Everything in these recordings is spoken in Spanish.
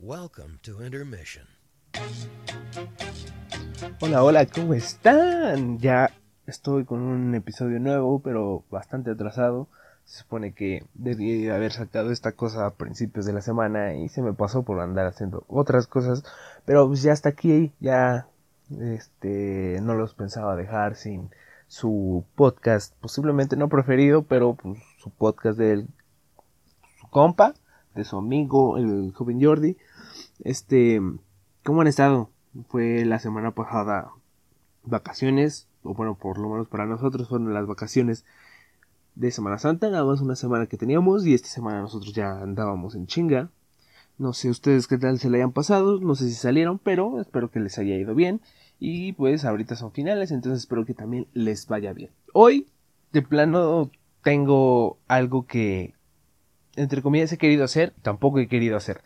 Welcome to Intermission. Hola, hola, ¿cómo están? Ya estoy con un episodio nuevo, pero bastante atrasado. Se supone que debí haber sacado esta cosa a principios de la semana y se me pasó por andar haciendo otras cosas. Pero pues ya está aquí, ya no los pensaba dejar sin su podcast, posiblemente no preferido, pero pues, su podcast de su compa, de su amigo, el joven Jordi. ¿Cómo han estado? Fue la semana pasada vacaciones, o bueno, por lo menos para nosotros fueron las vacaciones de Semana Santa, nada más una semana que teníamos y esta semana nosotros ya andábamos en chinga. No sé ustedes qué tal se le hayan pasado, no sé si salieron, pero espero que les haya ido bien. Y pues ahorita son finales, entonces espero que también les vaya bien. Hoy, de plano, tengo algo que, entre comillas, he querido hacer, tampoco he querido hacer.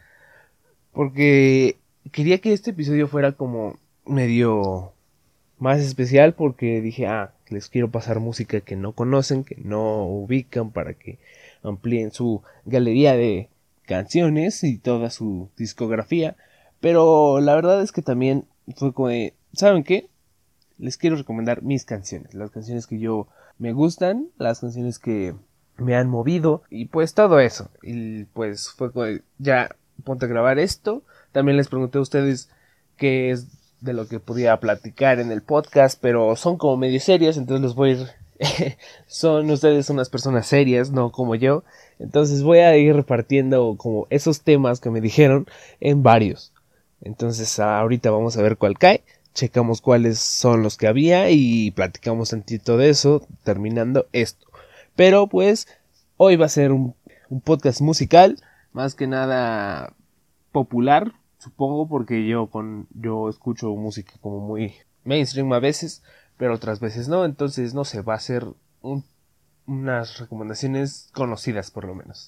Porque quería que este episodio fuera como medio más especial porque dije, les quiero pasar música que no conocen, que no ubican para que amplíen su galería de canciones y toda su discografía. Pero la verdad es que también fue como de, ¿saben qué? Les quiero recomendar mis canciones, las canciones que yo me gustan, las canciones que me han movido y pues todo eso. Y pues fue como de, ya ponte a grabar esto. También les pregunté a ustedes qué es de lo que podía platicar en el podcast, pero son como medio serios, entonces los voy a ir... son ustedes unas personas serias, no como yo. Entonces voy a ir repartiendo como esos temas que me dijeron en varios. Entonces ahorita vamos a ver cuál cae. Checamos cuáles son los que había y platicamos tantito de eso terminando esto. Pero pues hoy va a ser un podcast musical, más que nada popular, supongo, porque yo escucho música como muy mainstream a veces, pero otras veces no, entonces no sé, va a ser unas recomendaciones conocidas por lo menos.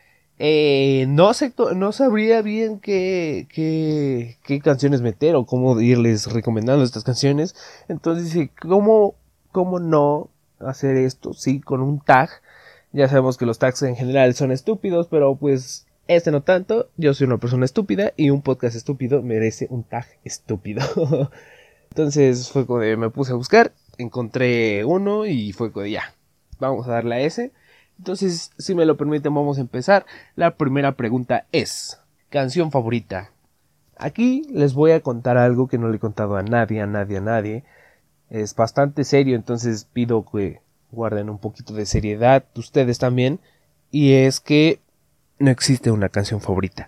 No sabría bien qué canciones meter o cómo irles recomendando estas canciones. Entonces dije, ¿cómo no hacer esto? Sí, con un tag. Ya sabemos que los tags en general son estúpidos, pero pues no tanto. Yo soy una persona estúpida y un podcast estúpido merece un tag estúpido. Entonces fue como de, me puse a buscar, encontré uno y fue como de, ya, vamos a darle a ese. Entonces, si me lo permiten, vamos a empezar. La primera pregunta es, ¿canción favorita? Aquí les voy a contar algo que no le he contado a nadie. Es bastante serio, entonces pido que guarden un poquito de seriedad, ustedes también. Y es que no existe una canción favorita.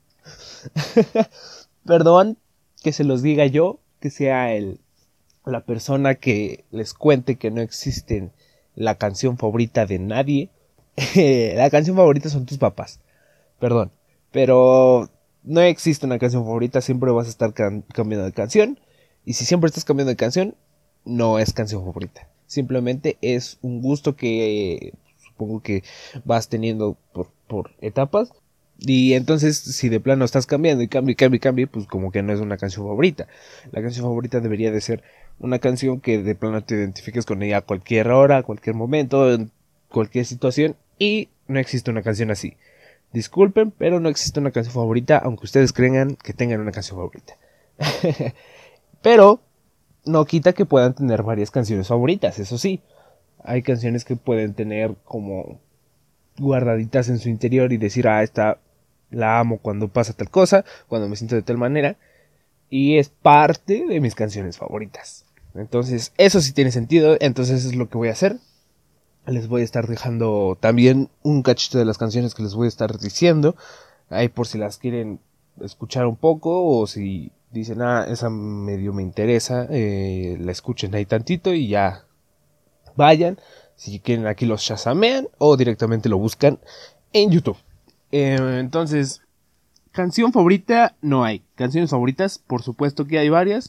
Perdón que se los diga yo, que sea la persona que les cuente que no existe la canción favorita de nadie. La canción favorita son tus papás. Perdón. Pero no existe una canción favorita. Siempre vas a estar cambiando de canción. Y si siempre estás cambiando de canción, no es canción favorita. Simplemente es un gusto que supongo que vas teniendo por etapas. Y entonces, si de plano estás cambiando y cambia, pues como que no es una canción favorita. La canción favorita debería de ser una canción que de plano te identifiques con ella a cualquier hora, a cualquier momento, en cualquier situación. Y no existe una canción así. Disculpen, pero no existe una canción favorita, aunque ustedes crean que tengan una canción favorita. Pero no quita que puedan tener varias canciones favoritas, eso sí. Hay canciones que pueden tener como guardaditas en su interior y decir, esta la amo cuando pasa tal cosa, cuando me siento de tal manera. Y es parte de mis canciones favoritas. Entonces, eso sí tiene sentido, entonces es lo que voy a hacer. Les voy a estar dejando también un cachito de las canciones que les voy a estar diciendo. Ahí por si las quieren escuchar un poco o si dicen, esa medio me interesa, la escuchen ahí tantito y ya vayan. Si quieren aquí los shazamean o directamente lo buscan en YouTube. Entonces, canción favorita no hay. Canciones favoritas, por supuesto que hay varias.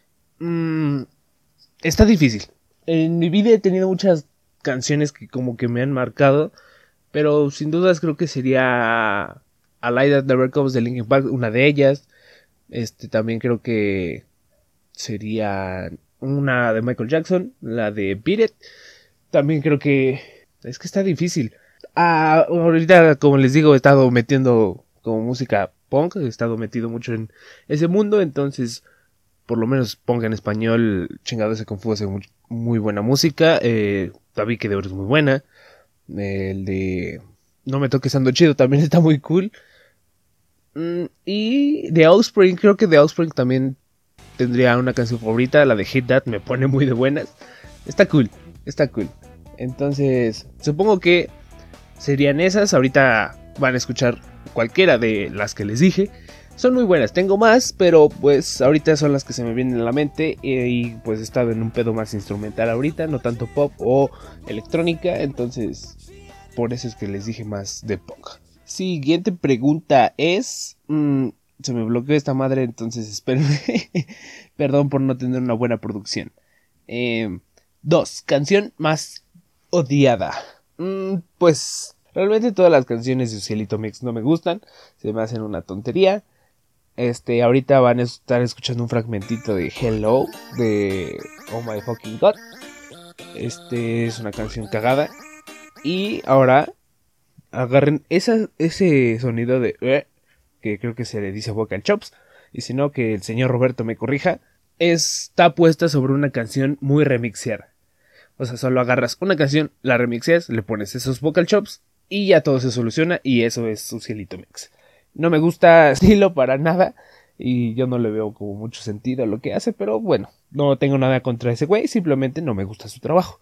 Está difícil. En mi vida he tenido muchas canciones que como que me han marcado, pero sin dudas creo que sería A Light That Never Comes de Linkin Park, una de ellas. También creo que sería una de Michael Jackson, la de Beat It. También creo que es que está difícil. Ahorita, como les digo, he estado metiendo como música punk, he estado metido mucho en ese mundo, entonces por lo menos punk en español, chingado ese Kung Fu hace muy buena música, Tabique de Oro es muy buena, el de No me toques ando chido también está muy cool, y The Offspring, creo que The Offspring también tendría una canción favorita, la de Hit That me pone muy de buenas, está cool, entonces supongo que serían esas. Ahorita van a escuchar cualquiera de las que les dije. Son muy buenas, tengo más, pero pues ahorita son las que se me vienen a la mente. Y pues he estado en un pedo más instrumental ahorita, no tanto pop o electrónica. Entonces por eso es que les dije más de punk. Siguiente pregunta es... se me bloqueó esta madre, entonces espérenme. Perdón por no tener una buena producción. 2. Canción más odiada. Pues realmente todas las canciones de Cielito Mix no me gustan, se me hacen una tontería. Ahorita van a estar escuchando un fragmentito de Hello de Oh My Fucking God. Es una canción cagada. Y ahora agarren ese sonido de que creo que se le dice vocal chops, y si no que el señor Roberto me corrija. Está puesta sobre una canción muy remixeada. O sea, solo agarras una canción, la remixeas, le pones esos vocal chops y ya todo se soluciona, y eso es su Cielito Mix. No me gusta estilo para nada y yo no le veo como mucho sentido a lo que hace, pero bueno, no tengo nada contra ese güey, simplemente no me gusta su trabajo.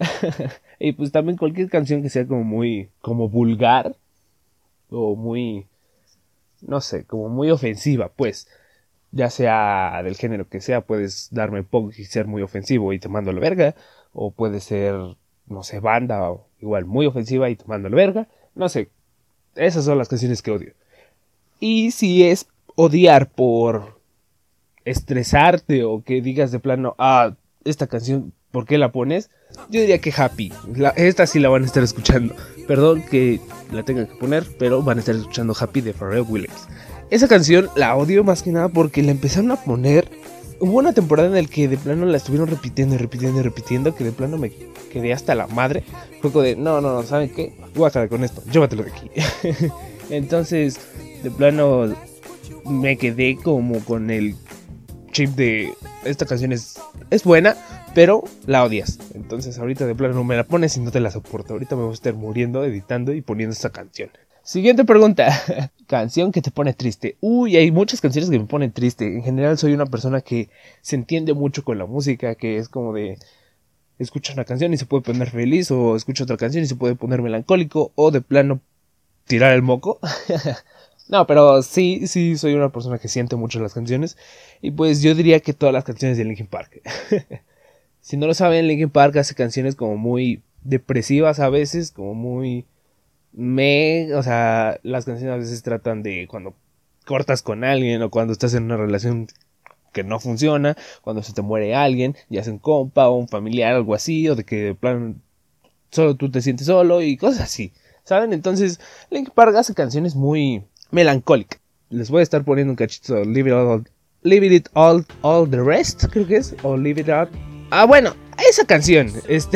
Y pues también cualquier canción que sea como vulgar o muy, no sé, como muy ofensiva, pues ya sea del género que sea, puedes darme punk y ser muy ofensivo y te mando a la verga. O puede ser, no sé, banda, o igual muy ofensiva y te mando a la verga. No sé, esas son las canciones que odio. Y si es odiar por estresarte o que digas de plano, esta canción, ¿por qué la pones? Yo diría que Happy. Esta sí la van a estar escuchando. Perdón que la tengan que poner, pero van a estar escuchando Happy de Pharrell Williams. Esa canción la odio más que nada porque la empezaron a poner. Hubo una temporada en la que de plano la estuvieron repitiendo, que de plano me quedé hasta la madre. Fue como de, no, ¿saben qué? Voy a acabar con esto, llévatelo de aquí. Entonces, de plano me quedé como con el chip de, esta canción es buena, pero la odias. Entonces ahorita de plano me la pones y no te la soporto. Ahorita me voy a estar muriendo, editando y poniendo esta canción. Siguiente pregunta. Canción que te pone triste. Uy, hay muchas canciones que me ponen triste. En general soy una persona que se entiende mucho con la música, que es como de escucha una canción y se puede poner feliz, o escucha otra canción y se puede poner melancólico, o de plano tirar el moco. No, pero sí soy una persona que siente mucho las canciones. Y pues yo diría que todas las canciones de Linkin Park. Si no lo saben, Linkin Park hace canciones como muy depresivas a veces, como muy... o sea, las canciones a veces tratan de cuando cortas con alguien, o cuando estás en una relación que no funciona, cuando se te muere alguien, ya sea un compa o un familiar, algo así, o de que de plan solo tú te sientes solo y cosas así, ¿saben? Entonces Linkin Park hace canciones muy melancólicas. Les voy a estar poniendo un cachito, Leave It All the Rest, creo que es, o Leave It Out. Bueno, esa canción,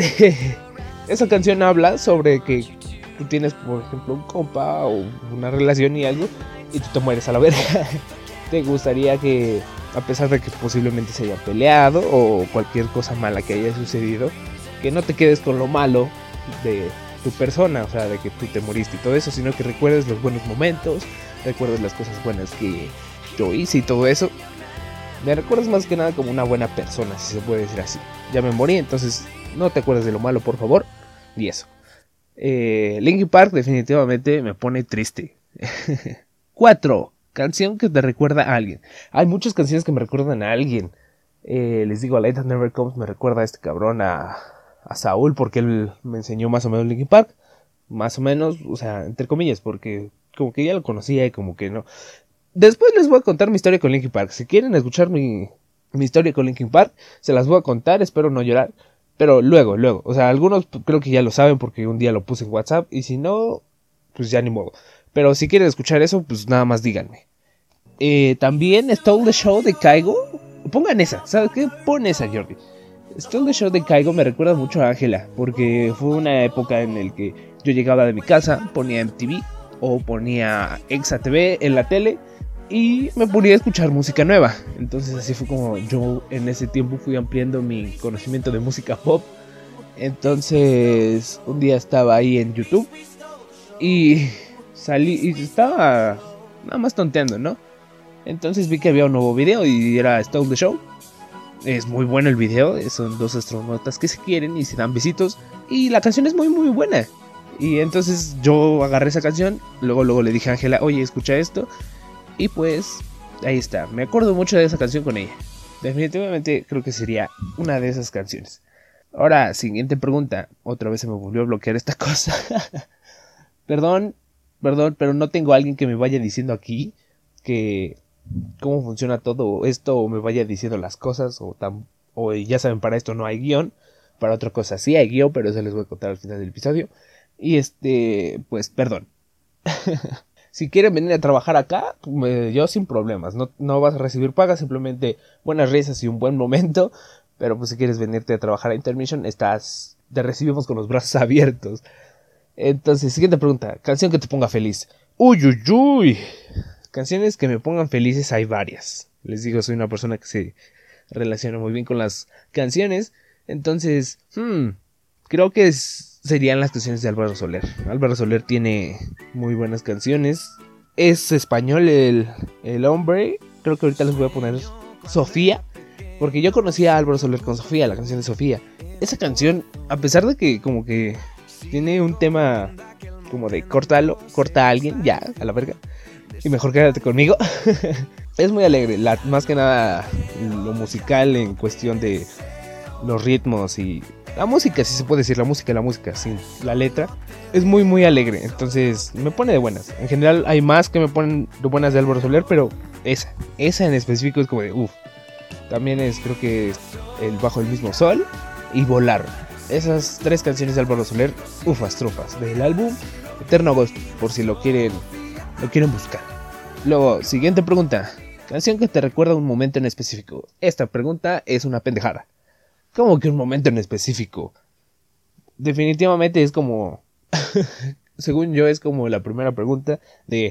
esa canción habla sobre que tú tienes, por ejemplo, un compa o una relación y algo, y tú te mueres a la verga. Te gustaría que, a pesar de que posiblemente se haya peleado o cualquier cosa mala que haya sucedido, que no te quedes con lo malo de tu persona, o sea, de que tú te moriste y todo eso, sino que recuerdes los buenos momentos, recuerdes las cosas buenas que yo hice y todo eso. Me recuerdas más que nada como una buena persona, si se puede decir así. Ya me morí, entonces no te acuerdes de lo malo, por favor. Y eso. Linkin Park definitivamente me pone triste. 4. Canción que te recuerda a alguien. Hay muchas canciones que me recuerdan a alguien. Les digo, A Light That Never Comes me recuerda a este cabrón, a Saúl, porque él me enseñó más o menos Linkin Park. Más o menos, o sea, entre comillas, porque como que ya lo conocía y como que no. Después les voy a contar mi historia con Linkin Park. Si quieren escuchar mi historia con Linkin Park, se las voy a contar, espero no llorar. Pero luego, o sea, algunos creo que ya lo saben porque un día lo puse en WhatsApp, y si no, pues ya ni modo. Pero si quieren escuchar eso, pues nada más díganme. También Stole the Show de Kygo. Pongan esa, ¿sabes qué? Pon esa, Jordi. Stole the Show de Kygo me recuerda mucho a Ángela, porque fue una época en la que yo llegaba de mi casa, ponía MTV o ponía Exa TV en la tele, y me ponía a escuchar música nueva. Entonces así fue como yo en ese tiempo fui ampliando mi conocimiento de música pop. Entonces un día estaba ahí en YouTube y salí y estaba nada más tonteando, ¿no? Entonces vi que había un nuevo video y era Stole the Show. Es muy bueno el video, son dos astronautas que se quieren y se dan besitos. Y la canción es muy muy buena. Y entonces yo agarré esa canción, luego le dije a Ángela, oye, escucha esto. Y pues ahí está, me acuerdo mucho de esa canción con ella. Definitivamente creo que sería una de esas canciones. Ahora, siguiente pregunta. Otra vez se me volvió a bloquear esta cosa. Perdón, pero no tengo a alguien que me vaya diciendo aquí que cómo funciona todo esto, o me vaya diciendo las cosas, o ya saben, para esto no hay guión. Para otra cosa sí hay guión, pero eso les voy a contar al final del episodio. Y pues perdón. Si quieren venir a trabajar acá, yo sin problemas, no vas a recibir paga, simplemente buenas risas y un buen momento. Pero pues si quieres venirte a trabajar a Intermission, te recibimos con los brazos abiertos. Entonces, siguiente pregunta, canción que te ponga feliz. Uy. Canciones que me pongan felices hay varias. Les digo, soy una persona que se relaciona muy bien con las canciones. Entonces, creo que serían las canciones de Álvaro Soler. Álvaro Soler tiene muy buenas canciones. Es español el hombre. Creo que ahorita les voy a poner Sofía. Porque yo conocí a Álvaro Soler con Sofía, la canción de Sofía. Esa canción, a pesar de que como que tiene un tema como de corta a alguien, ya, a la verga, y mejor quédate conmigo. Es muy alegre, más que nada lo musical en cuestión de los ritmos y la música, si se puede decir, la música, sin la letra, es muy muy alegre, entonces me pone de buenas. En general hay más que me ponen de buenas de Álvaro Soler, pero esa en específico es como de uff. También creo que es el Bajo el Mismo Sol y Volar. Esas tres canciones de Álvaro Soler, ufas trufas, del álbum Eterno Agosto, por si lo quieren buscar. Luego, siguiente pregunta. Canción que te recuerda un momento en específico. Esta pregunta es una pendejada. ¿Cómo que un momento en específico? Definitivamente es como... según yo es como la primera pregunta de...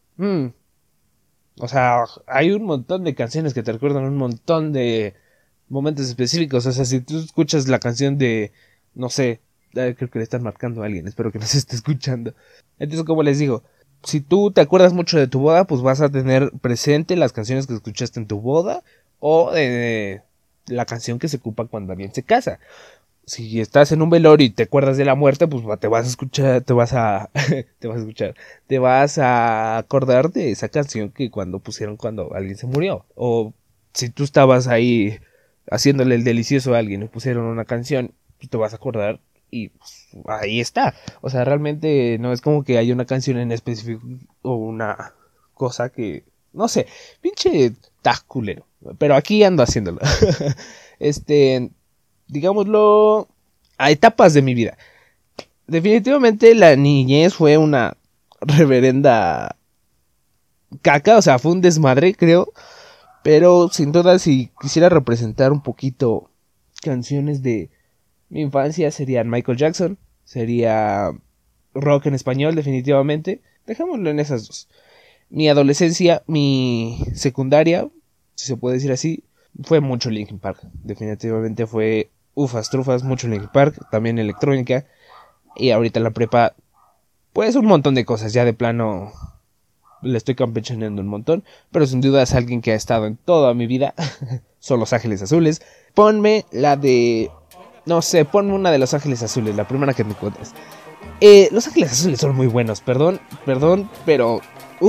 O sea, hay un montón de canciones que te recuerdan un montón de momentos específicos. O sea, si tú escuchas la canción de... No sé, creo que le están marcando a alguien. Espero que nos esté escuchando. Entonces, como les digo, si tú te acuerdas mucho de tu boda, pues vas a tener presente las canciones que escuchaste en tu boda. O de la canción que se ocupa cuando alguien se casa. Si estás en un velorio y te acuerdas de la muerte, pues te vas a acordar de esa canción que pusieron cuando alguien se murió. O si tú estabas ahí haciéndole el delicioso a alguien y pusieron una canción, pues te vas a acordar y pues, ahí está. O sea, realmente no es como que haya una canción en específico o una cosa que, no sé, pinche culero. Pero aquí ando haciéndolo. Digámoslo, a etapas de mi vida. Definitivamente la niñez fue una reverenda caca, o sea, fue un desmadre, creo. Pero sin duda, si quisiera representar un poquito canciones de mi infancia, serían Michael Jackson, sería rock en español, definitivamente. Dejémoslo en esas dos. Mi adolescencia, mi secundaria, si se puede decir así, fue mucho Linkin Park. Definitivamente fue ufas, trufas, mucho Linkin Park, también electrónica. Y ahorita en la prepa, pues un montón de cosas. Ya de plano le estoy campechaneando un montón. Pero sin duda es alguien que ha estado en toda mi vida. Son Los Ángeles Azules. Ponme la de... No sé, ponme una de Los Ángeles Azules, la primera que me encuentres. Los Ángeles Azules son muy buenos, perdón, pero...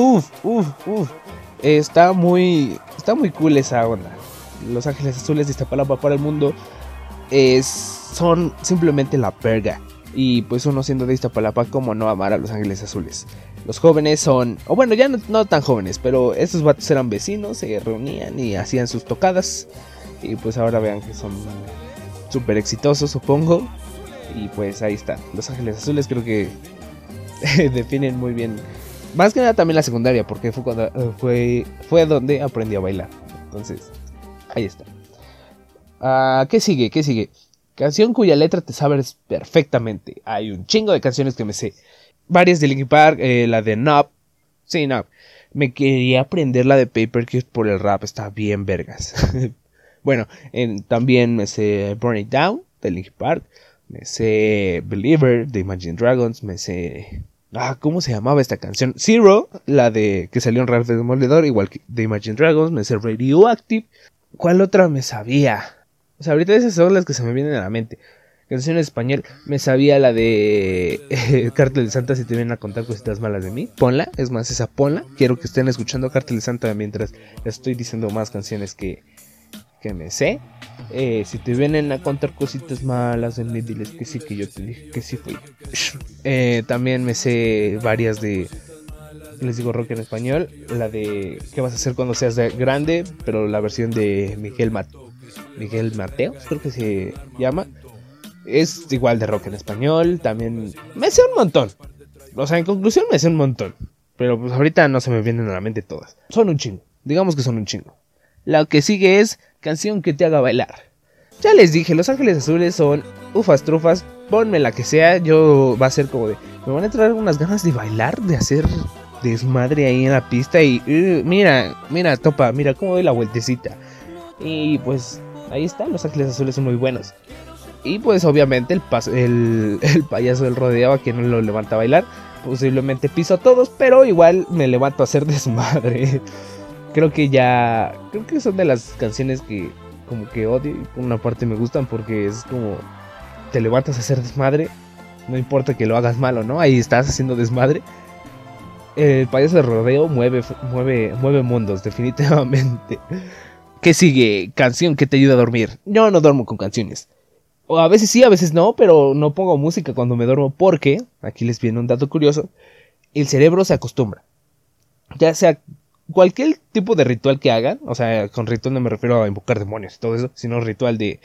Está muy cool esa onda. Los Ángeles Azules de Iztapalapa para el mundo son simplemente la verga. Y pues uno siendo de Iztapalapa, ¿cómo no amar a Los Ángeles Azules? Los jóvenes son, o bueno, ya no tan jóvenes, pero estos vatos eran vecinos, se reunían y hacían sus tocadas. Y pues ahora vean que son súper exitosos, supongo. Y pues ahí está, Los Ángeles Azules creo que definen muy bien. Más que nada también la secundaria, porque fue donde aprendí a bailar. Entonces, ahí está. ¿Qué sigue? Canción cuya letra te sabes perfectamente. Hay un chingo de canciones que me sé. Varias de Linkin Park, la de Nope. Sí, Nope. Me quería aprender la de Paper Cuts por el rap, está bien vergas. Bueno, también me sé Burn It Down de Linkin Park, me sé Believer de Imagine Dragons, me sé... ¿cómo se llamaba esta canción? Zero, la de que salió en Rap de Demoledor, igual que de Imagine Dragons, me sé Radioactive. ¿Cuál otra me sabía? O sea, ahorita esas son las que se me vienen a la mente. Canción en español, me sabía la de Cártel de Santa, si te vienen a contar cositas malas de mí. Ponla, es más, esa ponla. Quiero que estén escuchando Cártel de Santa mientras estoy diciendo más canciones que me sé. Si te vienen a contar cositas malas de mí, diles que sí, que yo te dije que sí fui. También me sé varias de... Les digo rock en español. La de ¿qué vas a hacer cuando seas grande? Pero la versión de Miguel Mateos, creo que se llama. Es igual de rock en español. También me sé un montón. O sea, en conclusión me sé un montón. Pero pues ahorita no se me vienen a la mente todas. Son un chingo. Digamos que son un chingo. La que sigue es canción que te haga bailar. Ya les dije, Los Ángeles Azules son ufas trufas. Ponme la que sea. Yo va a ser como de... Me van a traer unas ganas de bailar, de hacer desmadre ahí en la pista. Y mira, topa, mira cómo doy la vueltecita. Y pues ahí está, Los Ángeles Azules son muy buenos. Y pues obviamente el payaso del rodeo, a quien no lo levanta a bailar, posiblemente piso a todos, pero igual me levanto a hacer desmadre. Creo que son de las canciones que como que odio y por una parte me gustan porque es como te levantas a hacer desmadre, no importa que lo hagas mal o no, ahí estás haciendo desmadre. El payaso del rodeo mueve mundos, definitivamente. ¿Qué sigue? Canción que te ayuda a dormir. Yo no duermo con canciones. O a veces sí, a veces no, pero no pongo música cuando me duermo porque, aquí les viene un dato curioso, el cerebro se acostumbra. Ya sea cualquier tipo de ritual que hagan, o sea, con ritual no me refiero a invocar demonios y todo eso, sino ritual de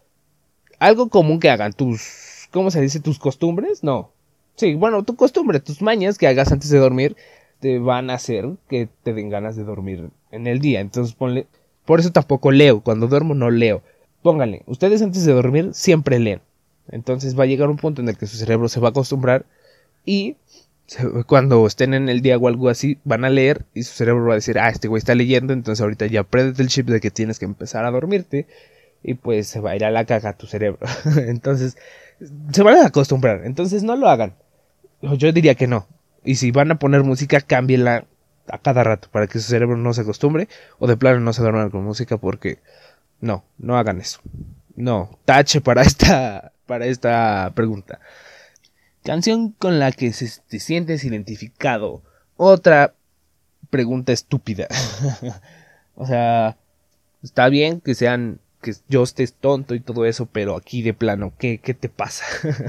algo común que hagan, ¿cómo se dice? ¿Tus costumbres? No. Sí, bueno, tu costumbre, tus mañas que hagas antes de dormir te van a hacer que te den ganas de dormir en el día. Entonces ponle, por eso tampoco leo, cuando duermo no leo. Pónganle, ustedes antes de dormir siempre leen. Entonces va a llegar un punto en el que su cerebro se va a acostumbrar y cuando estén en el día o algo así, van a leer y su cerebro va a decir, este güey está leyendo, entonces ahorita ya aprendes el chip de que tienes que empezar a dormirte y pues se va a ir a la caga tu cerebro. Entonces se van a acostumbrar, entonces no lo hagan. Yo diría que no. Y si van a poner música, cámbienla a cada rato para que su cerebro no se acostumbre o de plano no se duerman con música porque... No hagan eso. No, tache para esta pregunta. Canción con la que te sientes identificado. Otra pregunta estúpida. O sea, está bien que yo estés tonto y todo eso, pero aquí de plano, ¿qué te pasa?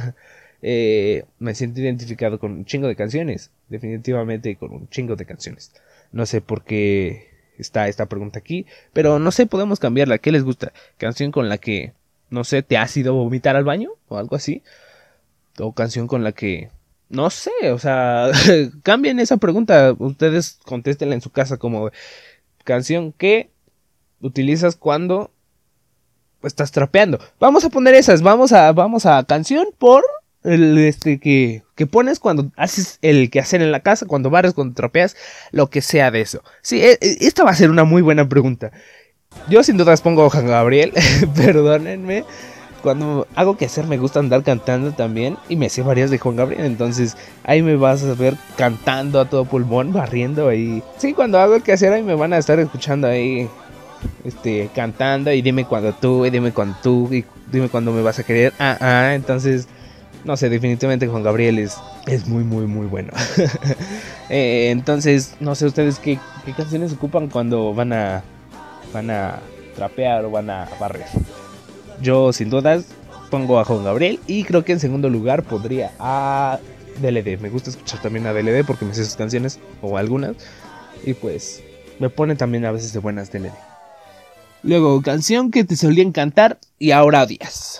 Me siento identificado con un chingo de canciones. Definitivamente con un chingo de canciones. No sé por qué está esta pregunta aquí, pero no sé, podemos cambiarla. ¿Qué les gusta? Canción con la que, no sé, te has ido a vomitar al baño o algo así, o canción con la que, no sé, o sea, cambien esa pregunta, ustedes contéstenla en su casa como canción que utilizas cuando estás trapeando. Vamos a poner esas, vamos a canción por el que pones cuando haces el quehacer en la casa, cuando barres, cuando trapeas, lo que sea de eso. Sí, esta va a ser una muy buena pregunta. Yo sin dudas pongo Juan Gabriel, perdónenme. Cuando hago quehacer me gusta andar cantando también y me sé varias de Juan Gabriel, entonces ahí me vas a ver cantando a todo pulmón, barriendo ahí. Sí, cuando hago el quehacer ahí me van a estar escuchando ahí cantando y dime cuando tú, y dime cuando tú, y dime cuando me vas a querer. Entonces no sé, definitivamente Juan Gabriel es muy, muy, muy bueno. Entonces, no sé ustedes qué canciones ocupan cuando van a trapear o van a barrer. Yo, sin dudas, pongo a Juan Gabriel y creo que en segundo lugar pondría a DLD. Me gusta escuchar también a DLD porque me sé sus canciones o algunas y pues me pone también a veces de buenas DLD. Luego, canción que te solían cantar y ahora odias.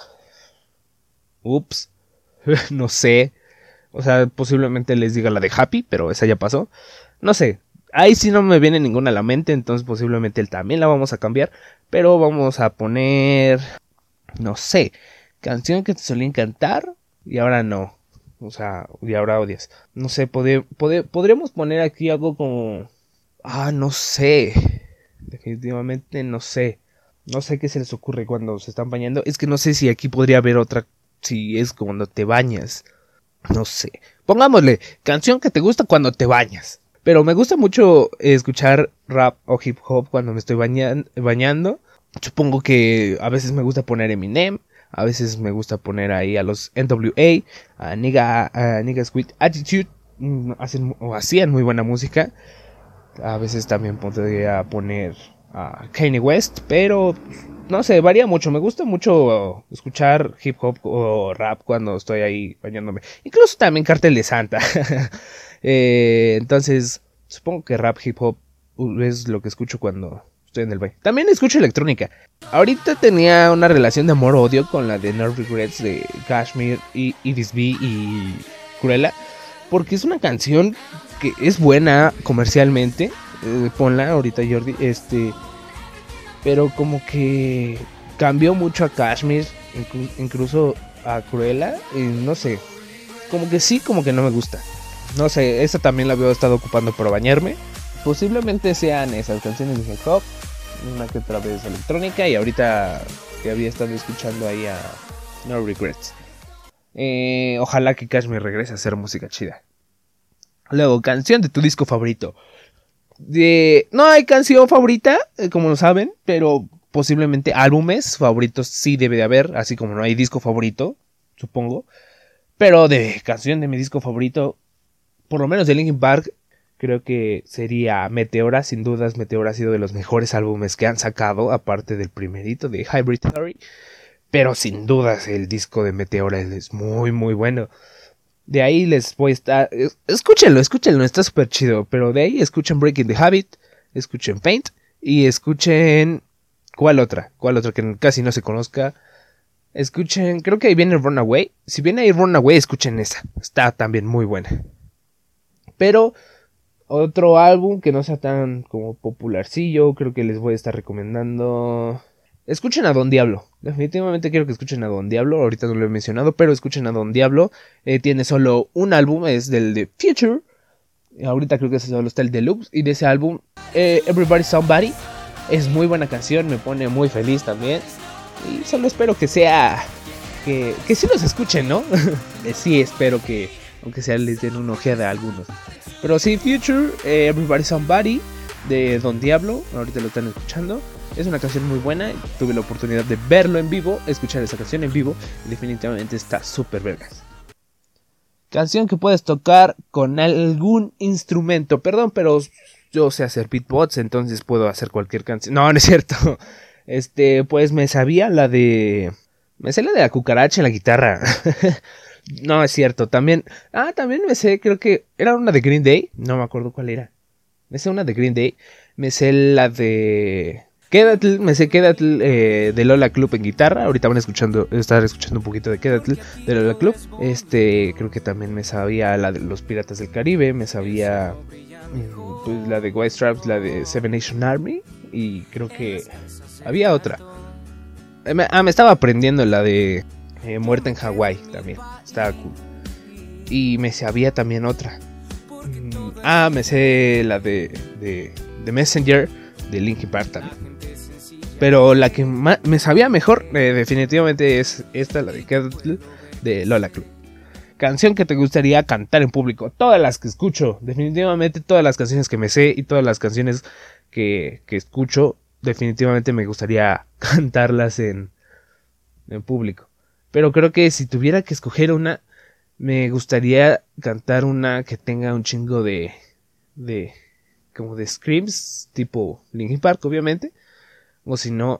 Ups. No sé. O sea, posiblemente les diga la de Happy, pero esa ya pasó. No sé. Ahí sí no me viene ninguna a la mente, entonces posiblemente él también la vamos a cambiar. Pero vamos a poner... No sé. Canción que te solían cantar y ahora no. O sea, y ahora odias. No sé, podríamos poner aquí algo como... No sé. Definitivamente no sé. No sé qué se les ocurre cuando se están bañando. Es que no sé si aquí podría haber otra. Si es cuando te bañas. No sé. Pongámosle, canción que te gusta cuando te bañas. Pero me gusta mucho escuchar rap o hip hop cuando me estoy bañando. Supongo que a veces me gusta poner Eminem. A veces me gusta poner ahí a los NWA. A Niggas with Attitude. Hacían muy buena música. A veces también podría poner a Kanye West. Pero no sé, varía mucho. Me gusta mucho escuchar hip hop o rap cuando estoy ahí bañándome. Incluso también Cartel de Santa. Entonces, supongo que rap, hip hop es lo que escucho cuando estoy en el baño. También escucho electrónica. Ahorita tenía una relación de amor-odio con la de No Regrets de Kashmir y Edis B y Cruella. Porque es una canción que es buena comercialmente. Ponla ahorita, Jordi. Pero como que cambió mucho a Kashmir, incluso a Cruella. No sé, como que sí, como que no me gusta. No sé, esa también la había estado ocupando para bañarme. Posiblemente sean esas canciones de hip hop, una que otra vez electrónica, y ahorita que había estado escuchando ahí a No Regrets. Ojalá que Kashmir regrese a hacer música chida. Luego, canción de tu disco favorito. No hay canción favorita, como lo saben, pero posiblemente álbumes favoritos sí debe de haber, así como no hay disco favorito, supongo. Pero de canción de mi disco favorito, por lo menos de Linkin Park, creo que sería Meteora. Sin dudas, Meteora ha sido de los mejores álbumes que han sacado, aparte del primerito de Hybrid Theory. Pero sin dudas el disco de Meteora es muy muy bueno. De ahí les voy a estar... Escúchenlo, está súper chido. Pero de ahí escuchen Breaking the Habit, escuchen Paint y escuchen... ¿Cuál otra que casi no se conozca? Escuchen, creo que ahí viene Runaway. Si viene ahí Runaway, escuchen esa. Está también muy buena. Pero otro álbum que no sea tan como popularcillo, creo que les voy a estar recomendando... Escuchen a Don Diablo. Definitivamente quiero que escuchen a Don Diablo. Ahorita no lo he mencionado, pero escuchen a Don Diablo. Tiene solo un álbum, es del de Future. Ahorita creo que solo está el Deluxe. Y de ese álbum, Everybody Somebody. Es muy buena canción, me pone muy feliz también. Y solo espero que sea... Que sí los escuchen, ¿no? Sí, espero que, aunque sea, les den una ojeada a algunos. Pero sí, Future, Everybody Somebody, de Don Diablo. Ahorita lo están escuchando. Es una canción muy buena. Tuve la oportunidad de verlo en vivo, escuchar esa canción en vivo. Y definitivamente está súper vergas. Canción que puedes tocar con algún instrumento. Perdón, pero yo sé hacer beatbox, entonces puedo hacer cualquier canción. No, no es cierto. Pues me sabía la de... Me sé la de la cucaracha en la guitarra. No, es cierto. También me sé, creo que era una de Green Day. No me acuerdo cuál era. Me sé una de Green Day. Me sé la de... Quédatl, de Lola Club en guitarra. Ahorita van a estar escuchando un poquito de Quédatl de Lola Club. Creo que también me sabía la de los Piratas del Caribe. Me sabía pues la de White Stripes, la de Seven Nation Army. Y creo que había otra. Me estaba aprendiendo la de Muerte en Hawái también. Estaba cool. Y me sabía también otra. Me sé la de Messenger de Linkin Park también. Pero la que me sabía mejor definitivamente es esta, la de Quédatl de Lola Club. Canción que te gustaría cantar en público. Todas las que escucho, definitivamente todas las canciones que me sé y todas las canciones que escucho, definitivamente me gustaría cantarlas en público. Pero creo que si tuviera que escoger una, me gustaría cantar una que tenga un chingo de como de screams, tipo Linkin Park, obviamente. O si no,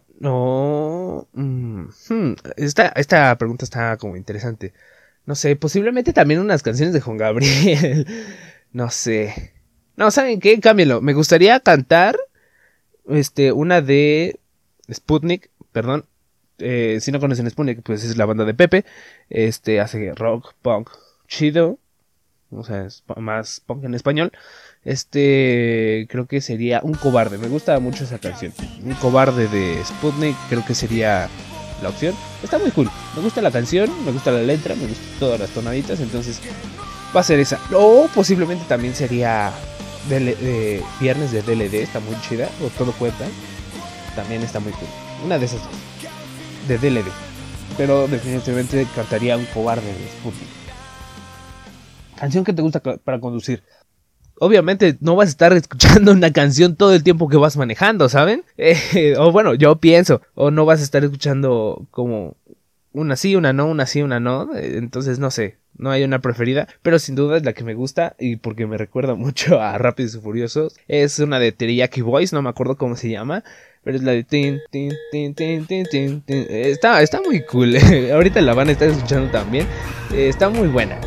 esta pregunta está como interesante. No sé, posiblemente también unas canciones de Juan Gabriel. No sé. No, ¿saben qué? Cámbienlo. Me gustaría cantar una de Sputnik, perdón. Si no conocen Sputnik, pues es la banda de Pepe. Hace rock, punk, chido. O sea, es más punk en español. Creo que sería Un Cobarde. Me gusta mucho esa canción. Un Cobarde de Sputnik, creo que sería la opción. Está muy cool. Me gusta la canción, me gusta la letra, me gustan todas las tonaditas. Entonces va a ser esa. O posiblemente también sería de Viernes de DLD está muy chida, o Todo Cuenta, también está muy cool. Una de esas dos, de DLD. Pero definitivamente cantaría Un Cobarde de Sputnik. Canción que te gusta para conducir. Obviamente no vas a estar escuchando una canción todo el tiempo que vas manejando, ¿saben? O bueno, yo pienso. O no vas a estar escuchando como una sí, una no, una sí, una no. Entonces no sé, no hay una preferida. Pero sin duda es la que me gusta y porque me recuerda mucho a Rápidos y Furiosos. Es una de Teriyaki Boys, no me acuerdo cómo se llama. Pero es la de tin, tin, tin, tin, tin, tin, tin. Está muy cool. Ahorita la van a estar escuchando también. Está muy buena.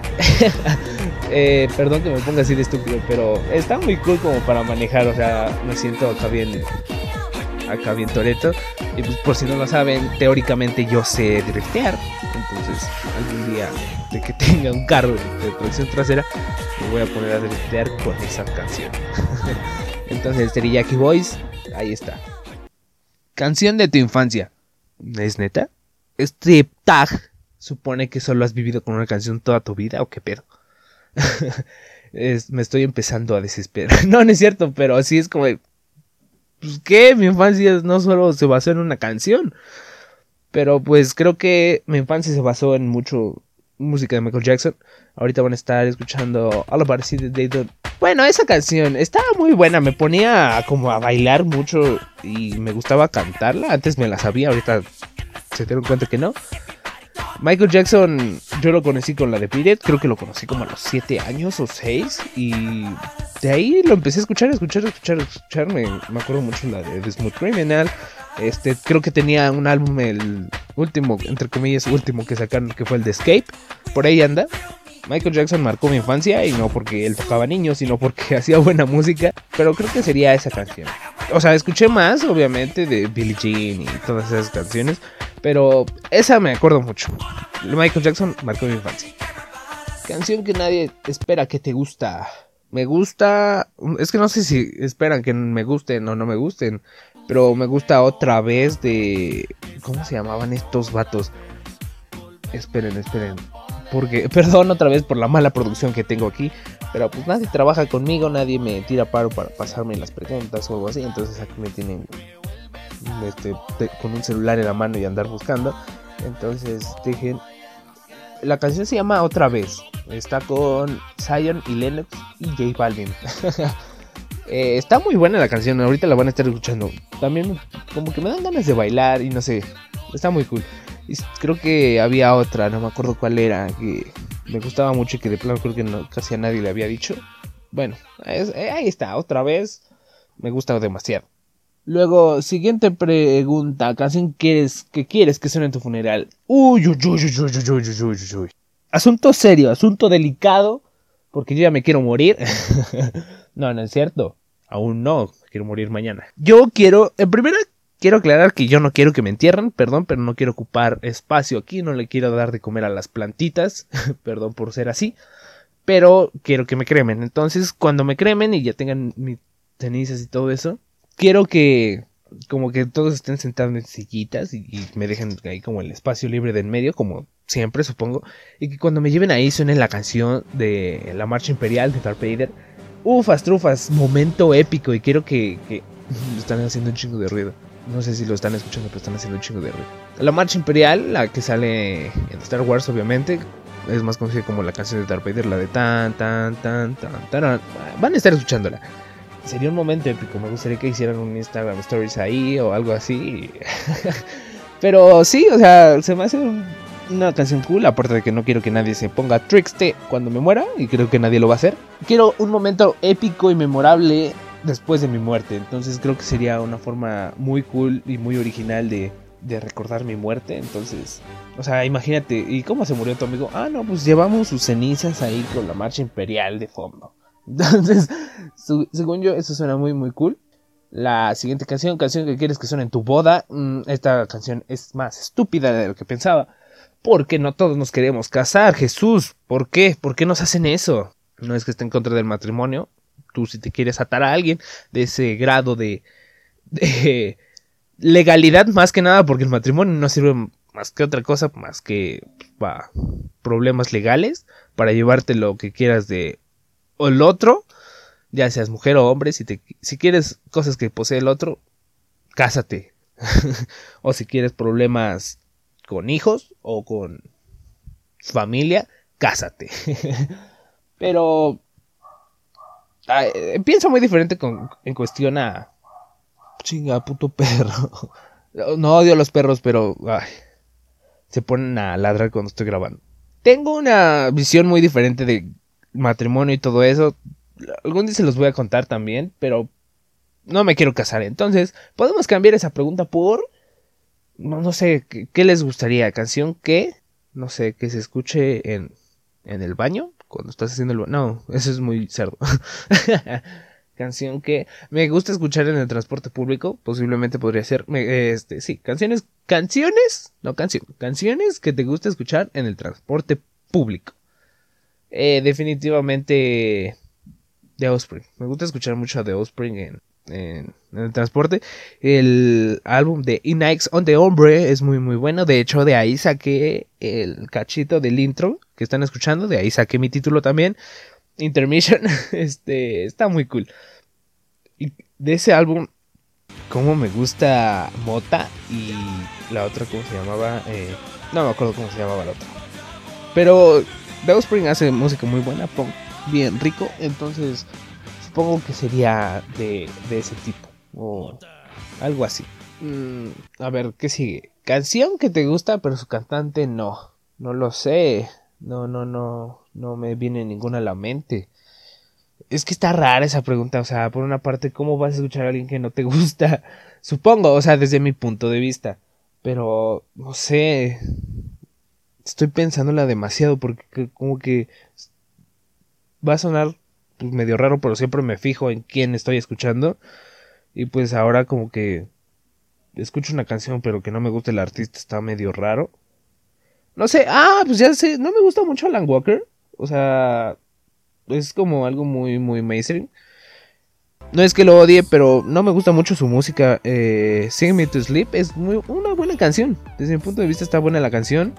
Perdón que me ponga así de estúpido, pero está muy cool como para manejar. O sea, me siento acá bien Toretto. Y pues por si no lo saben, teóricamente yo sé driftear. Entonces algún día de que tenga un carro de tracción trasera, me voy a poner a driftear con esa canción. Entonces Teriyaki Boys, ahí está. Canción de tu infancia. ¿Es neta? Este tag supone que solo has vivido con una canción toda tu vida, ¿o qué pedo? Me estoy empezando a desesperar. No es cierto, pero así es como... Pues qué, mi infancia no solo se basó en una canción. Pero pues creo que mi infancia se basó en mucho música de Michael Jackson. Ahorita van a estar escuchando All About It They Don't. Bueno, esa canción estaba muy buena. Me ponía como a bailar mucho y me gustaba cantarla. Antes me la sabía, ahorita se dieron cuenta que no. Michael Jackson, yo lo conocí con la de Beat It, creo que lo conocí como a los 7 años o 6 y de ahí lo empecé a escuchar, me acuerdo mucho la de The Smooth Criminal, creo que tenía un álbum, el último, entre comillas, último que sacaron, que fue el de Escape, por ahí anda. Michael Jackson marcó mi infancia y no porque él tocaba niños, sino porque hacía buena música, pero creo que sería esa canción. O sea, escuché más, obviamente, de Billie Jean y todas esas canciones, pero esa me acuerdo mucho. Michael Jackson marcó mi infancia. Canción que nadie espera que te gusta. Me gusta... Es que no sé si esperan que me gusten o no me gusten, pero me gusta Otra Vez de... ¿Cómo se llamaban estos vatos? Esperen. Porque, perdón otra vez por la mala producción que tengo aquí, pero pues nadie trabaja conmigo, nadie me tira paro para pasarme las preguntas o algo así, entonces aquí me tienen con un celular en la mano y andar buscando. Entonces dejen, la canción se llama Otra Vez, está con Zion y Lennox y J Balvin. Está muy buena la canción, ahorita la van a estar escuchando. También como que me dan ganas de bailar y no sé, está muy cool. Y creo que había otra, no me acuerdo cuál era, que me gustaba mucho y que de plano creo que casi a nadie le había dicho. Bueno, ahí está, Otra Vez, me gusta demasiado. Luego, siguiente pregunta, canción que quieres que suene en tu funeral. Uy. Asunto serio, asunto delicado, porque yo ya me quiero morir. No es cierto, aún no, quiero morir mañana. En primera quiero aclarar que yo no quiero que me entierren, perdón, pero no quiero ocupar espacio aquí, no le quiero dar de comer a las plantitas, perdón por ser así, pero quiero que me cremen. Entonces, cuando me cremen y ya tengan mis cenizas y todo eso, quiero que como que todos estén sentados en sillitas y me dejen ahí como el espacio libre de en medio, como siempre supongo, y que cuando me lleven ahí suene la canción de la Marcha Imperial de Darth Vader. Ufas, trufas, momento épico, y quiero que están haciendo un chingo de ruido. No sé si lo están escuchando, pero están haciendo un chingo de ruido. La Marcha Imperial, la que sale en Star Wars, obviamente, es más conocida como la canción de Darth Vader, la de tan, tan, tan, tan, tan. Van a estar escuchándola. Sería un momento épico, me gustaría que hicieran un Instagram Stories ahí o algo así. Pero sí, o sea, se me hace una canción cool, aparte de que no quiero que nadie se ponga triste cuando me muera, y creo que nadie lo va a hacer. Quiero un momento épico y memorable después de mi muerte, entonces creo que sería una forma muy cool y muy original de recordar mi muerte. Entonces, o sea, imagínate, ¿y cómo se murió tu amigo? Ah, no, pues llevamos sus cenizas ahí con la Marcha Imperial de fondo. Entonces, según yo, eso suena muy muy cool. La siguiente canción que quieres que suene en tu boda. Esta canción es más estúpida de lo que pensaba, porque no todos nos queremos casar. Jesús, ¿por qué? ¿Por qué nos hacen eso? No es que esté en contra del matrimonio. Tú, si te quieres atar a alguien de ese grado de legalidad, más que nada, porque el matrimonio no sirve más que otra cosa, más que para problemas legales, para llevarte lo que quieras de o el otro. Ya seas mujer o hombre, si quieres cosas que posee el otro, cásate. O si quieres problemas con hijos o con familia, cásate. Pero pienso muy diferente en cuestión a... Chinga, puto perro. No odio a los perros, pero se ponen a ladrar cuando estoy grabando. Tengo una visión muy diferente de matrimonio y todo eso. Algún día se los voy a contar también, pero no me quiero casar. Entonces, podemos cambiar esa pregunta por... No sé, ¿qué les gustaría? ¿Canción que? No sé, que se escuche en el baño. Cuando estás haciendo el baño. No, eso es muy cerdo. Canción que me gusta escuchar en el transporte público. Posiblemente podría ser. Sí, canciones que te gusta escuchar en el transporte público. Definitivamente The Offspring. Me gusta escuchar mucho a The Offspring en el transporte. El álbum de Inix on the Hombre es muy muy bueno. De hecho, de ahí saqué el cachito del intro que están escuchando. De ahí saqué mi título también, Intermission. Está muy cool. Y de ese álbum, como me gusta Mota y la otra, ¿cómo se llamaba? No me acuerdo cómo se llamaba la otra. Pero The Offspring hace música muy buena, punk bien rico. Entonces supongo que sería de ese tipo o algo así. A ver, ¿qué sigue? Canción que te gusta pero su cantante no lo sé. No me viene ninguna a la mente. Es que está rara esa pregunta. O sea, por una parte, ¿cómo vas a escuchar a alguien que no te gusta? Supongo, o sea, desde mi punto de vista. Pero, no sé, estoy pensándola demasiado porque como que va a sonar pues medio raro, pero siempre me fijo en quién estoy escuchando. Y pues ahora como que escucho una canción pero que no me gusta el artista, está medio raro. No sé, pues ya sé, no me gusta mucho Alan Walker. O sea, es como algo muy muy mainstream. No es que lo odie, pero no me gusta mucho su música. Sing Me to Sleep es una buena canción. Desde mi punto de vista está buena la canción.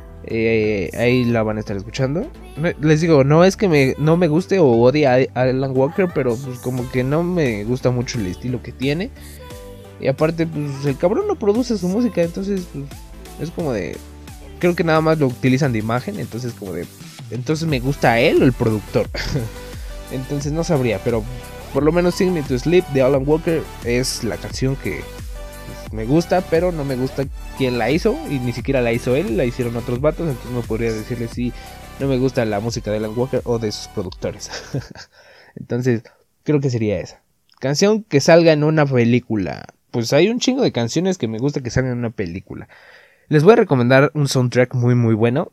Ahí la van a estar escuchando. Les digo, no es que no me guste o odie a Alan Walker, pero pues como que no me gusta mucho el estilo que tiene. Y aparte, pues el cabrón no produce su música, entonces pues, es como de... Creo que nada más lo utilizan de imagen, entonces como de... Entonces me gusta a él o el productor. Entonces no sabría, pero por lo menos Sing Me to Sleep de Alan Walker es la canción que pues, me gusta, pero no me gusta quién la hizo. Y ni siquiera la hizo él, la hicieron otros vatos. Entonces no podría decirle si no me gusta la música de Alan Walker o de sus productores. Entonces creo que sería esa. Canción que salga en una película. Pues hay un chingo de canciones que me gusta que salgan en una película. Les voy a recomendar un soundtrack muy muy bueno.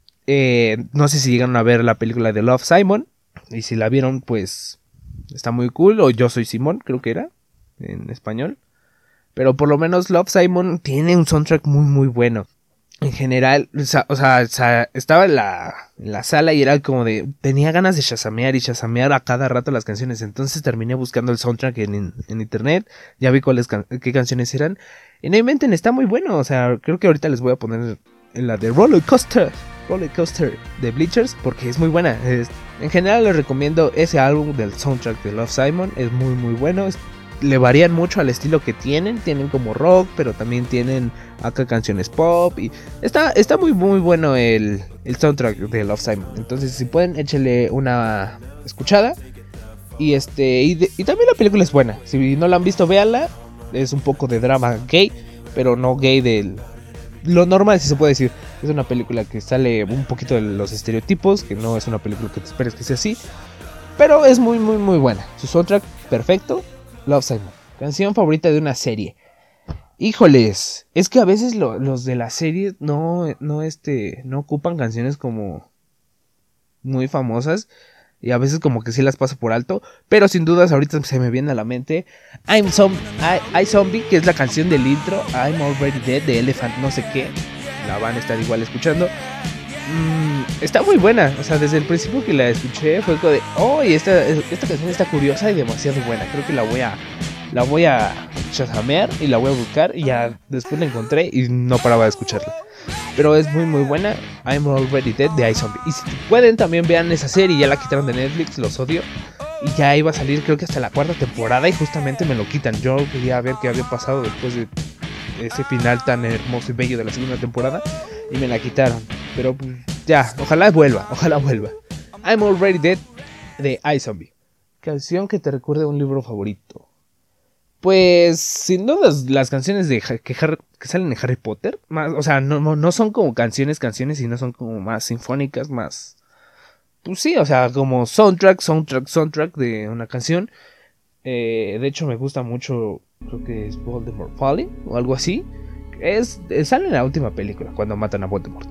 No sé si llegaron a ver la película de Love, Simon. Y si la vieron, pues está muy cool. O Yo Soy Simón, creo que era en español. Pero por lo menos Love, Simon tiene un soundtrack muy muy bueno. En general, o sea, estaba en la sala y era como de... Tenía ganas de chasamear a cada rato las canciones. Entonces terminé buscando el soundtrack en internet. Ya vi qué canciones eran. Y no inventen, está muy bueno. O sea, creo que ahorita les voy a poner en la de Roller Coaster de Bleachers, porque es muy buena. En general les recomiendo ese álbum del soundtrack de Love, Simon. Es muy muy bueno. Le varían mucho al estilo que tienen como rock, pero también tienen acá canciones pop y está muy muy bueno el soundtrack de Love, Simon. Entonces si pueden, échenle una escuchada. Y también la película es buena. Si no la han visto, véanla. Es un poco de drama gay, pero no gay del lo normal, si se puede decir. Es una película que sale un poquito de los estereotipos, que no es una película que te esperes que sea así, pero es muy muy muy buena. Su soundtrack perfecto. Love, Simon. Canción favorita de una serie. Híjoles, es que a veces los de la serie no ocupan canciones como muy famosas. Y a veces como que sí las paso por alto. Pero sin dudas ahorita se me viene a la mente I Zombie, que es la canción del intro. I'm Already Dead de Elephant no sé qué. La van a estar igual escuchando. Está muy buena. O sea, desde el principio que la escuché fue como de... Oh, y esta canción está curiosa y demasiado buena. Creo que la voy a chasamear y la voy a buscar. Y ya después la encontré y no paraba de escucharla. Pero es muy muy buena. I'm Already Dead de iZombie. Y si pueden también vean esa serie. Ya la quitaron de Netflix, los odio. y ya iba a salir creo que hasta la 4ª temporada y justamente me lo quitan. Yo quería ver qué había pasado después de ese final tan hermoso y bello de la 2ª temporada y me la quitaron. Pero pues, ya, ojalá vuelva. I'm Already Dead de iZombie. Canción que te recuerde a un libro favorito. Pues sin dudas las canciones de que salen en Harry Potter, más, o sea, no son como canciones, sino son como más sinfónicas, más, pues sí, o sea, como soundtrack de una canción. De hecho me gusta mucho, creo que es Voldemort Falling o algo así. Sale en la última película cuando matan a Voldemort.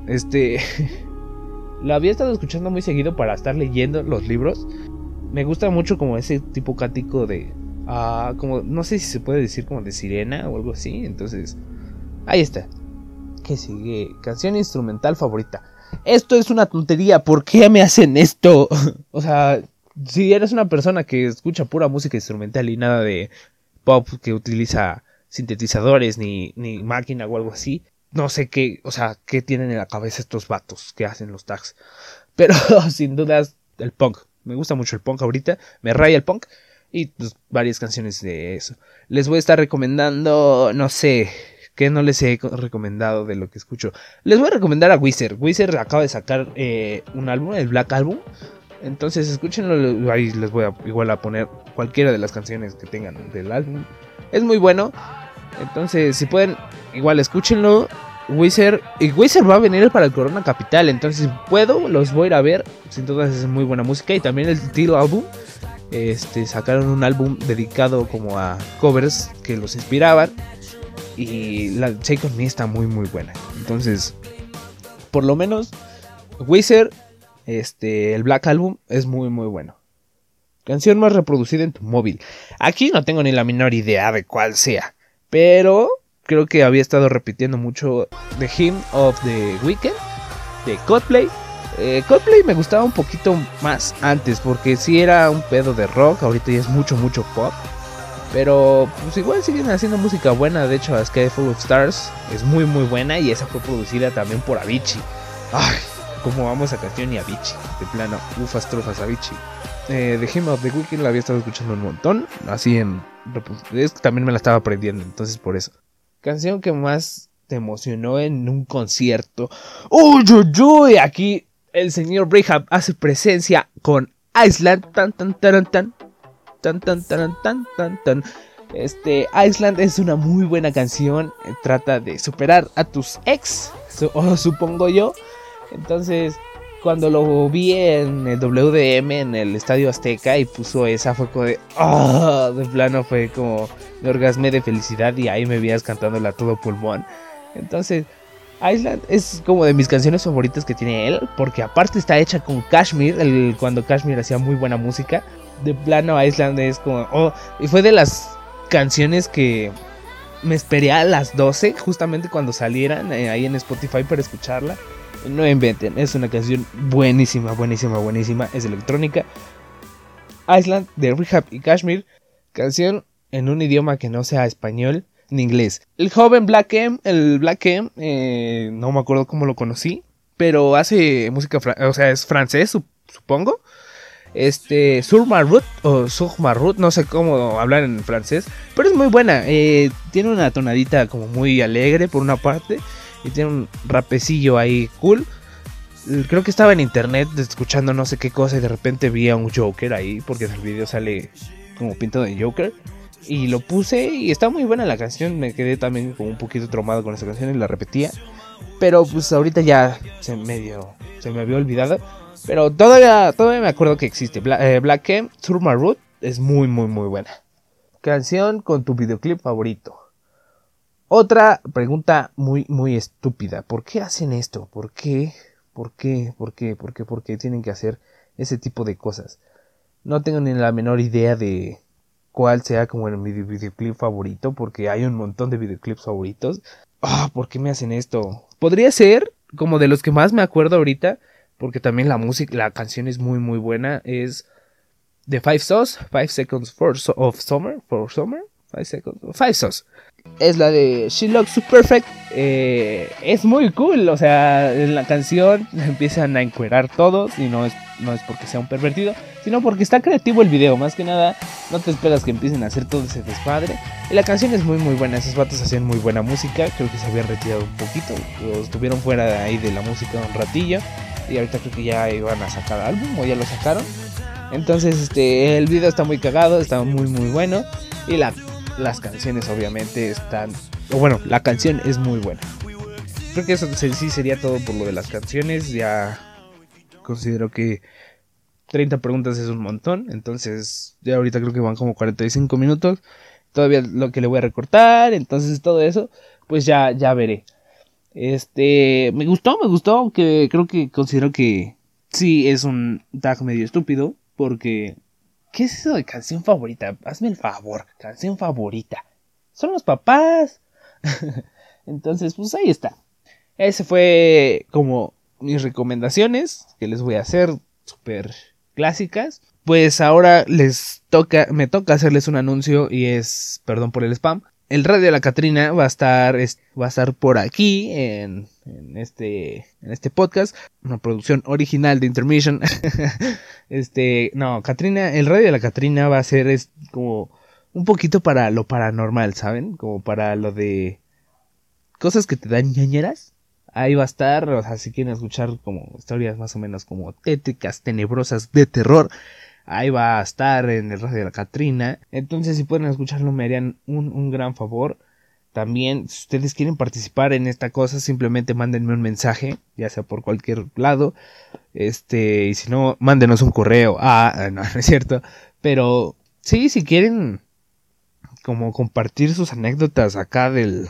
Lo había estado escuchando muy seguido para estar leyendo los libros. Me gusta mucho como ese tipo cántico de como, no sé si se puede decir como de sirena o algo así. Entonces, ahí está. ¿Qué sigue? Canción instrumental favorita. Esto es una tontería, ¿por qué me hacen esto? O sea, si eres una persona que escucha pura música instrumental y nada de pop que utiliza sintetizadores ni máquina o algo así, no sé qué, o sea, qué tienen en la cabeza estos vatos que hacen los tags. Pero sin dudas el punk. Me gusta mucho el punk ahorita, me raya el punk. Y pues varias canciones de eso. Les voy a estar recomendando, no sé, que no les he recomendado de lo que escucho. Les voy a recomendar a Weezer. Weezer acaba de sacar un álbum, el Black Album. Entonces escúchenlo, ahí les voy a igual a poner cualquiera de las canciones que tengan del álbum. Es muy bueno. Entonces si pueden, igual escúchenlo. Weezer va a venir para el Corona Capital. Entonces si puedo, los voy a ir a ver. Sin dudas es muy buena música. Y también el Steel Album. Sacaron un álbum dedicado como a covers que los inspiraban. Y la Take On Me está muy muy buena. Entonces, por lo menos Weezer, el Black Album es muy muy bueno. Canción más reproducida en tu móvil. Aquí no tengo ni la menor idea de cuál sea, pero creo que había estado repitiendo mucho The Hymn of the Weeknd de Coldplay. Coldplay me gustaba un poquito más antes, porque sí era un pedo de rock. Ahorita ya es mucho pop, pero pues igual siguen haciendo música buena. De hecho, A Sky Full of Stars es muy muy buena, y esa fue producida también por Avicii. Ay, como vamos a canción y Avicii, de plano, ufas trufas Avicii. The Hymn of the Weeknd la había estado escuchando un montón, así es que también me la estaba aprendiendo, entonces por eso. Canción que más te emocionó en un concierto. ¡Uy, uy, uy! Aquí el señor Rehab hace presencia con Island. Island es una muy buena canción. Trata de superar a tus ex, supongo yo. Entonces, cuando lo vi en el WDM, en el Estadio Azteca, y puso esa, fue como de plano, fue como me orgasmé de felicidad, y ahí me veías cantándola a todo pulmón. Entonces, Island es como de mis canciones favoritas que tiene él, porque aparte está hecha con Kashmir, cuando Kashmir hacía muy buena música. De plano, Island es como y fue de las canciones que me esperé a las 12, justamente cuando salieran ahí en Spotify para escucharla. No inventen, es una canción buenísima, es electrónica. Island de Rehab y Kashmir, canción en un idioma que no sea español ni inglés. El joven Black M, no me acuerdo cómo lo conocí, pero hace música, o sea, es francés, supongo. Surmarut, no sé cómo hablar en francés, pero es muy buena. Tiene una tonadita como muy alegre por una parte, y tiene un rapecillo ahí cool. Creo que estaba en internet escuchando no sé qué cosa, y de repente vi a un Joker ahí, porque en el video sale como pintado de Joker, y lo puse y está muy buena la canción. Me quedé también como un poquito traumado con esa canción y la repetía, pero pues ahorita ya se me había olvidado. Pero todavía me acuerdo que existe. Black M, Surmarut, es muy buena. Canción con tu videoclip favorito. Otra pregunta muy estúpida. ¿Por qué hacen esto? ¿Por qué tienen que hacer ese tipo de cosas? No tengo ni la menor idea de cuál sea como mi videoclip favorito, porque hay un montón de videoclips favoritos. ¿Por qué me hacen esto? Podría ser como de los que más me acuerdo ahorita, porque también la canción es muy buena. Es The 5 Seconds of Summer. 5 Sos. Es la de She Looks So Perfect. Es muy cool. O sea, en la canción empiezan a encuerar todos. Y no es porque sea un pervertido, sino porque está creativo el video. Más que nada, no te esperas que empiecen a hacer todo ese desmadre. Y la canción es muy muy buena. Esos vatos hacían muy buena música. Creo que se habían retirado un poquito. Estuvieron fuera de ahí de la música un ratillo. Y ahorita creo que ya iban a sacar álbum o ya lo sacaron. Entonces el video está muy cagado, está muy muy bueno. Y las canciones obviamente están... O bueno, la canción es muy buena. Creo que eso sí sería todo por lo de las canciones. Ya considero que 30 preguntas es un montón. Entonces ya ahorita creo que van como 45 minutos. Todavía lo que le voy a recortar. Entonces todo eso pues ya veré. Me gustó, aunque creo que considero que sí es un tag medio estúpido. Porque, ¿qué es eso de canción favorita? Hazme el favor, canción favorita. Son los papás. Entonces, pues ahí está. Ese fue como mis recomendaciones que les voy a hacer, súper clásicas. Pues ahora me toca hacerles un anuncio y es, perdón por el spam. El Radio de la Catrina va a estar por aquí en este podcast, una producción original de Intermission. Catrina, el Radio de la Catrina va a ser como un poquito para lo paranormal, ¿saben? Como para lo de cosas que te dan ñañeras. Ahí va a estar, o sea, si quieren escuchar como historias más o menos como tétricas, tenebrosas, de terror, ahí va a estar en el Radio de la Catrina. Entonces, si pueden escucharlo, me harían un gran favor. También, si ustedes quieren participar en esta cosa, simplemente mándenme un mensaje, ya sea por cualquier lado. Y si no, mándenos un correo. No es cierto. Pero, sí, si quieren como compartir sus anécdotas acá del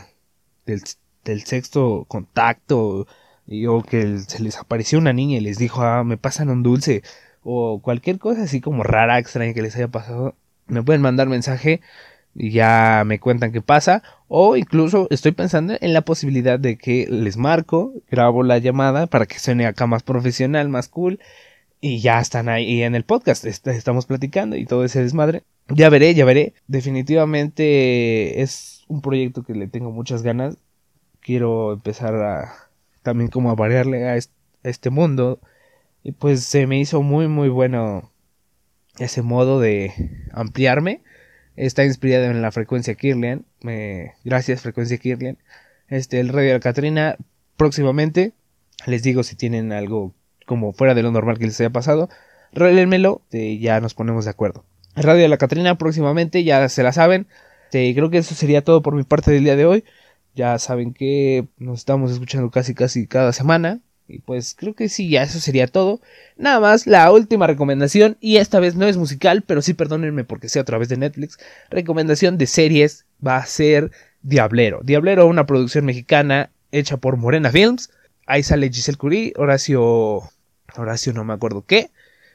sexto contacto, o que se les apareció una niña y les dijo, me pasan un dulce, o cualquier cosa así como rara, extraña que les haya pasado, me pueden mandar mensaje y ya me cuentan qué pasa. O incluso estoy pensando en la posibilidad de que les marco, grabo la llamada para que suene acá más profesional, más cool, y ya están ahí en el podcast, estamos platicando y todo ese desmadre. Ya veré. Definitivamente es un proyecto que le tengo muchas ganas. Quiero empezar también como a variarle a este mundo. Y pues se me hizo muy muy bueno ese modo de ampliarme. Está inspirado en la frecuencia Kirlian. Gracias, frecuencia Kirlian. El Radio de la Catrina próximamente. Les digo, si tienen algo como fuera de lo normal que les haya pasado, rélenmelo, ya nos ponemos de acuerdo. El Radio de la Catrina próximamente, ya se la saben. Creo que eso sería todo por mi parte del día de hoy. Ya saben que nos estamos escuchando casi cada semana. Y pues creo que sí, ya eso sería todo. Nada más, la última recomendación, y esta vez no es musical, pero sí perdónenme porque sea a través de Netflix. Recomendación de series va a ser Diablero. Diablero, una producción mexicana hecha por Morena Films. Ahí sale Giselle Curie, Horacio no me acuerdo qué.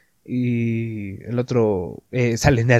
Y el otro sale en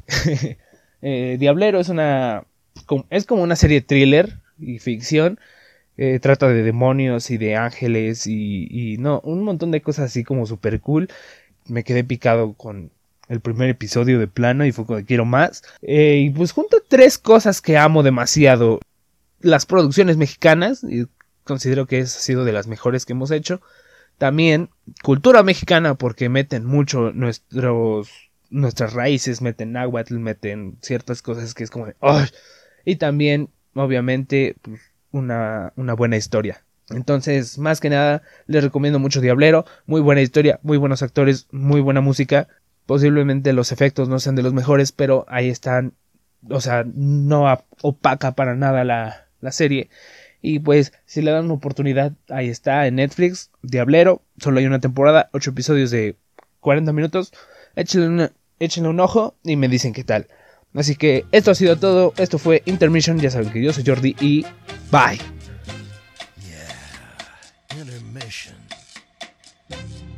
RBD. Diablero es como una serie thriller y ficción. Trata de demonios y de ángeles y no, un montón de cosas así como super cool. Me quedé picado con el primer episodio de plano y fue como quiero más. Y pues junto 3 cosas que amo demasiado. Las producciones mexicanas, y considero que ha sido de las mejores que hemos hecho. También cultura mexicana, porque meten mucho nuestras raíces, meten náhuatl, meten ciertas cosas que es como de ¡oh! Y también, obviamente, pues, una buena historia. Entonces, más que nada, les recomiendo mucho Diablero. Muy buena historia, muy buenos actores, muy buena música. Posiblemente los efectos no sean de los mejores, pero ahí están. O sea, no opaca para nada la serie. Y pues, si le dan una oportunidad, ahí está en Netflix, Diablero. Solo hay una temporada, 8 episodios de 40 minutos. Échenle un ojo y me dicen qué tal. Así que esto ha sido todo. Esto fue Intermission. Ya saben que yo soy Jordi y bye. Yeah, intermission.